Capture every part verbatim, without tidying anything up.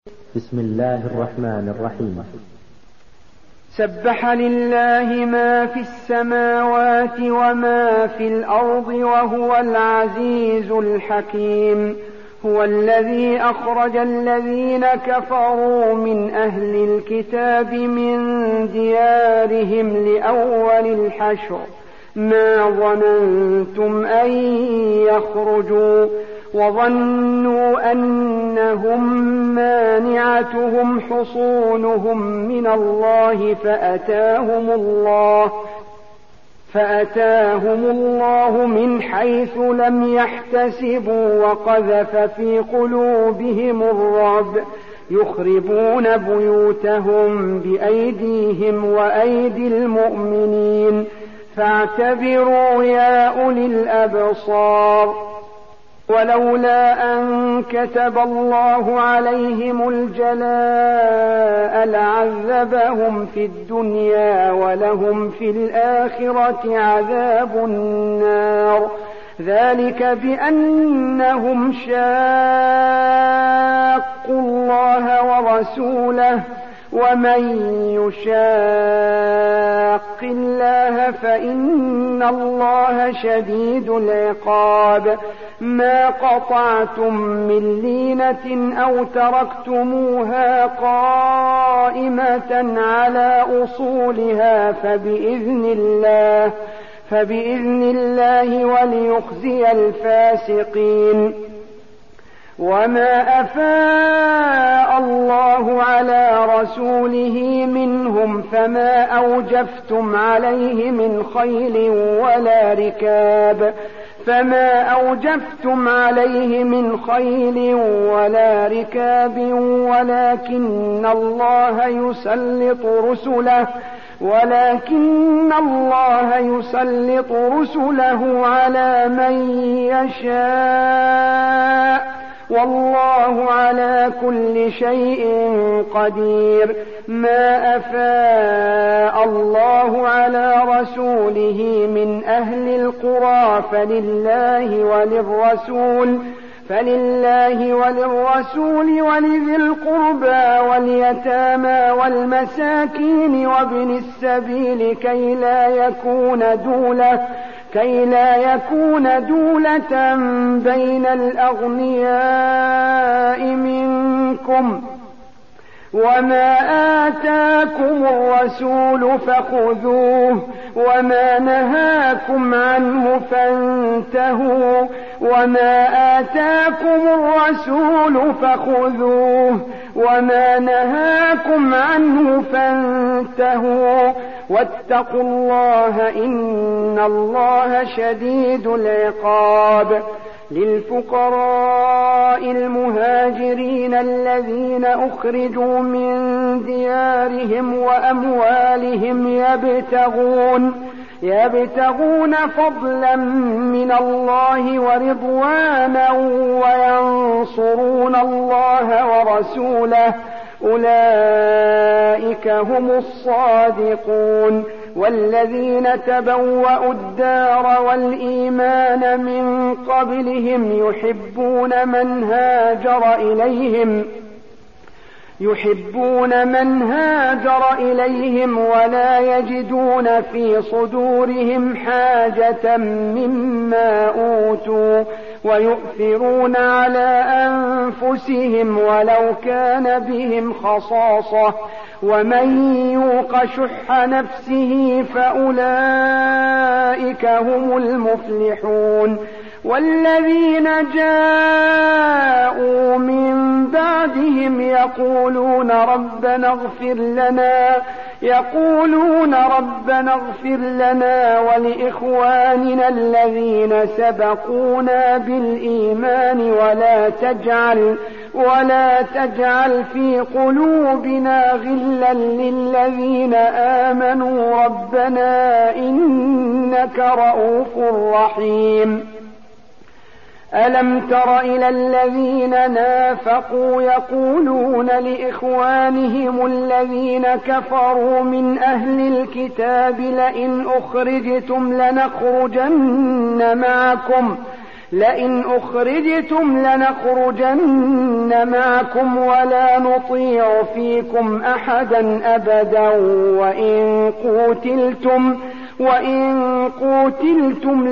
بسم الله الرحمن الرحيم. سبح لله ما في السماوات وما في الأرض وهو العزيز الحكيم. هو الذي أخرج الذين كفروا من أهل الكتاب من ديارهم لأول الحشر ما ظننتم أن يخرجوا وظنوا أنهم مانعتهم حصونهم من الله فأتاهم الله فأتاهم الله من حيث لم يحتسبوا وقذف في قلوبهم الرعب يخربون بيوتهم بأيديهم وأيدي المؤمنين فاعتبروا يا أولي الأبصار. ولولا أن كتب الله عليهم الجلاء لعذبهم في الدنيا ولهم في الآخرة عذاب النار ذلك بأنهم شاقوا الله ورسوله ومن يشاق الله فإن الله شديد العقاب. ما قطعتم من لينة أو تركتموها قائمة على أصولها فبإذن الله فبإذن الله وليخزي الفاسقين. وما أفاء الله على رسوله منهم فما أوجفتم عليه من خيل ولا ركاب فما أوجفتم عليه من خيل ولا ركاب ولكن الله يسلط رسله ولكن الله يسلط رسله على من يشاء والله على كل شيء قدير. ما أفاء الله على رسوله من أهل القرى فلله وللرسول فلله وللرسول ولذي القربى واليتامى والمساكين وابن السبيل كي لا يكون دولة كي لا يكون دولة بين الأغنياء منكم. وما آتاكم الرسول فخذوه وما نهاكم عنه فانتهوا وما آتاكم الرسول فخذوه وما نهاكم عنه فانتهوا واتقوا الله إن الله شديد العقاب. للفقراء المهاجرين الذين أخرجوا من ديارهم وأموالهم يبتغون يبتغون فضلا من الله ورضوانا وينصرون الله ورسوله أولئك هم الصادقون. والذين تبوأوا الدار والإيمان من قبلهم يحبون من هاجر إليهم يحبون من هاجر إليهم ولا يجدون في صدورهم حاجة مما أوتوا ويؤثرون على أنفسهم ولو كان بهم خصاصة ومن يوق شح نفسه فأولئك هم المفلحون. والذين جاءوا من بعدهم يقولون ربنا اغفر لنا يقولون ربنا اغفر لنا ولإخواننا الذين سبقونا بالإيمان ولا تجعل ولا تجعل في قلوبنا غلا للذين آمنوا ربنا إنك رؤوف رحيم. ألم تر إلى الذين نافقوا يقولون لإخوانهم الذين كفروا من أهل الكتاب لئن أخرجتم لنخرجن معكم لئن أخرجتم لنخرجن معكم ولا نطيع فيكم أحدا أبدا وإن قوتلتم وإن قوتلتم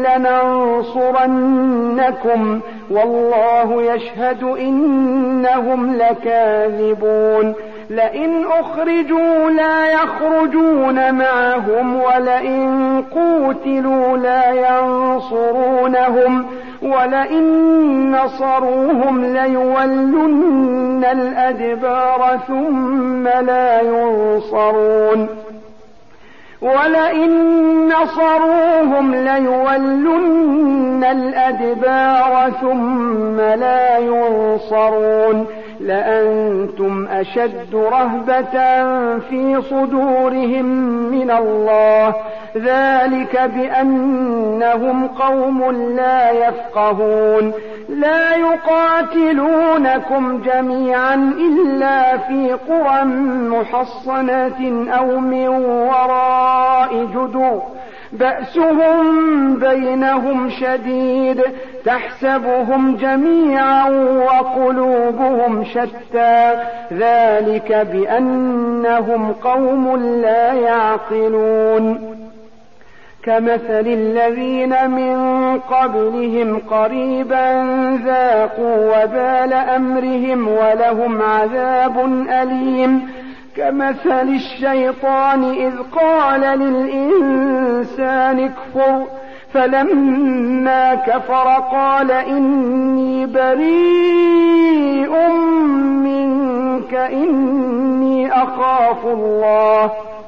لننصرنكم والله يشهد إنهم لكاذبون لئن أخرجوا لا يخرجون معهم ولئن قوتلوا لا ينصرونهم ولئن نصروهم ليولن الأدبار ثم لا ينصرون ولئن نصروهم ليولن الأدبار ثم لا ينصرون لأنتم أشد رهبة في صدورهم من الله ذلك بأنهم قوم لا يفقهون لا يقاتلونكم جميعا إلا في قرى محصنة أو من وراء جدور بأسهم بينهم شديد تحسبهم جميعا وقلوبهم شتى ذلك بأنهم قوم لا يعقلون كمثل الذين من قبلهم قريبا ذاقوا وبال أمرهم ولهم عذاب أليم كمثل الشيطان إذ قال للإنسان اكفر فلما كفر قال إني بريء منك إني أخاف الله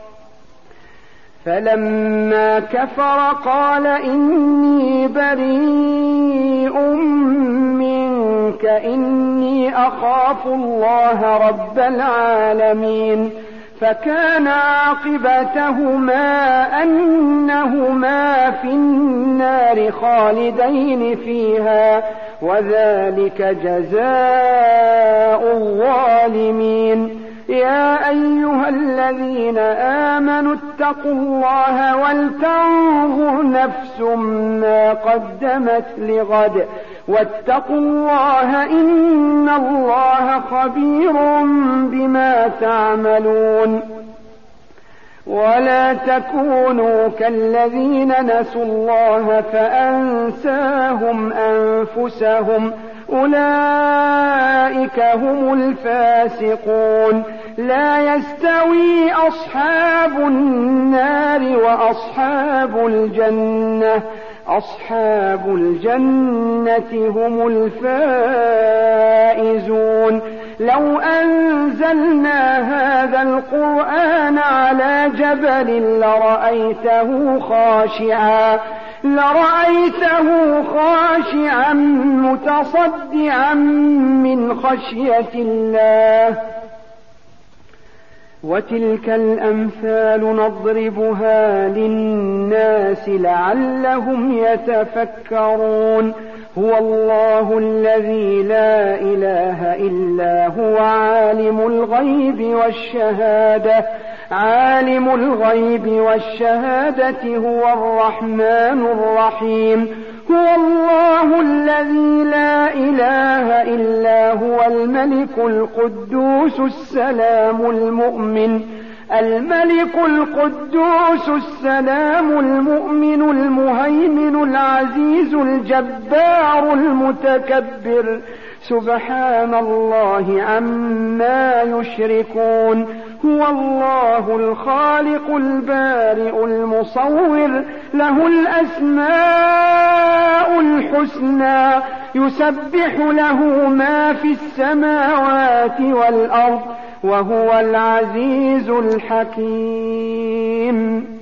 فلما كفر قال إني بريء منك إني أخاف الله رب العالمين فكان عاقبتهما أنهما في النار خالدين فيها وذلك جزاء الظالمين يا أيها الذين آمنوا اتقوا الله ولتنظر نفس ما قدمت لغد واتقوا الله إن الله خبير بما تعملون ولا تكونوا كالذين نسوا الله فأنساهم أنفسهم أولئك هم الفاسقون لا يستوي أصحاب النار وأصحاب الجنة أصحاب الجنة هم الفائزون لو أنزلنا هذا القرآن على جبل لرأيته خاشعا لرأيته خاشعا متصدعا من خشية الله وتلك الأمثال نضربها للناس لعلهم يتفكرون هو الله الذي لا إله إلا هو عالم الغيب والشهادة عالم الغيب والشهادة هو الرحمن الرحيم هو الله الذي لا إله إلا هو الملك القدوس السلام المؤمن الملك القدوس السلام المؤمن المهيمن العزيز الجبار المتكبر سبحان الله عما يشركون هو الله الخالق البارئ المصور له الأسماء الحسنى يسبح له ما في السماوات والأرض وهو العزيز الحكيم